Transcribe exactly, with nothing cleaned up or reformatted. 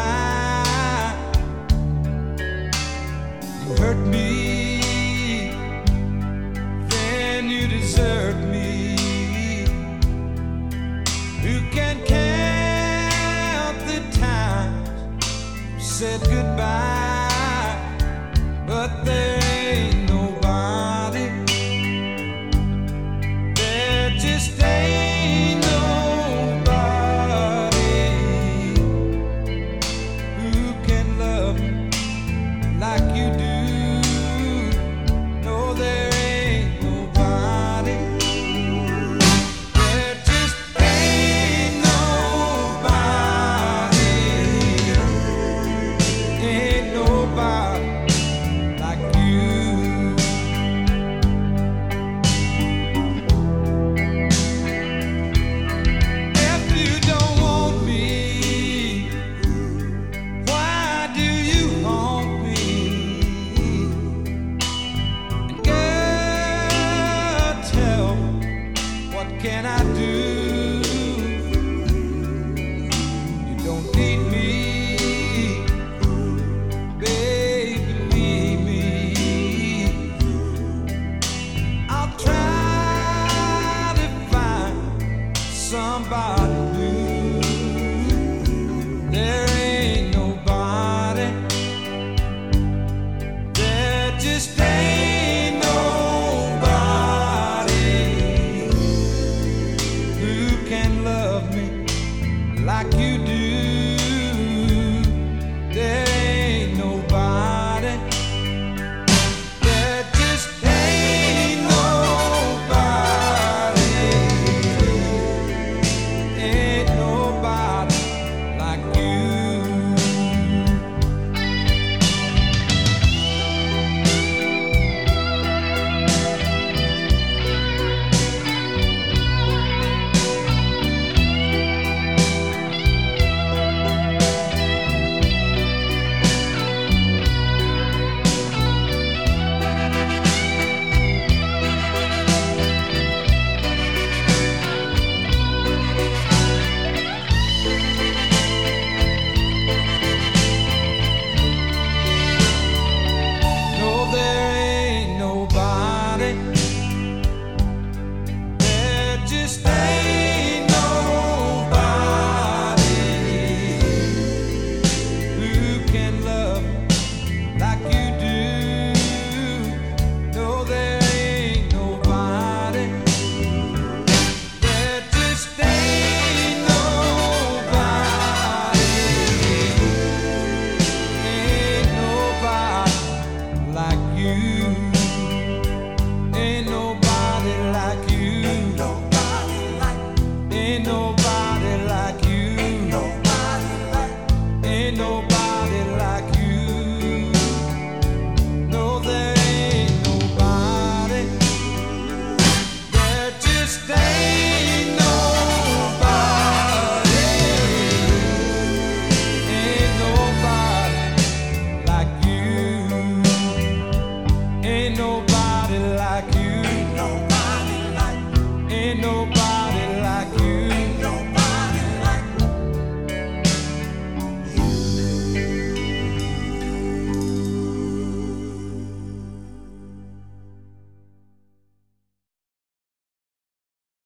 goodbye. You hurt me, then you desert me. Who can count the times you said goodbye? But there ain't nobody, there just ain't nobody who can love me like you do. No, there ain't nobody, there just ain't nobody, ain't nobody like you. If you don't want me, why do you haunt me? And girl, tell me, what can I do? You don't need me, baby, leave me. I'll try to find somebody new. There ain't nobody, there just ain't nobody who can love me like you do. There ain't nobody, there just ain't nobody, ain't nobody like you. No, there ain't nobody, there just ain't nobody who can love like you do. No, there ain't nobody, there just ain't nobody, ain't nobody like you. Ain't nobody like you. Ain't nobody like you. Ain't nobody like you. No, there ain't nobody, there just ain't nobody, ain't nobody like you. Ain't nobody like you. Ain't nobody.